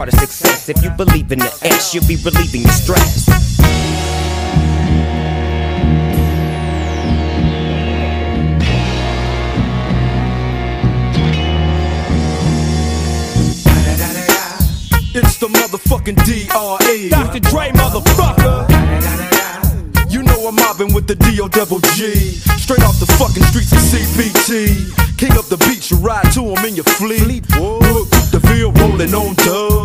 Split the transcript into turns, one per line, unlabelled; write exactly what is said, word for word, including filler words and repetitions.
part of success. If you believe in the S, you'll be relieving your stress.
It's the motherfucking D R E,
Doctor Dre, motherfucker.
You know I'm mobbing with the D O double G, straight off the fucking streets of C B T. King up the beach, you ride to him in your fleet. Look, the field rolling on dub.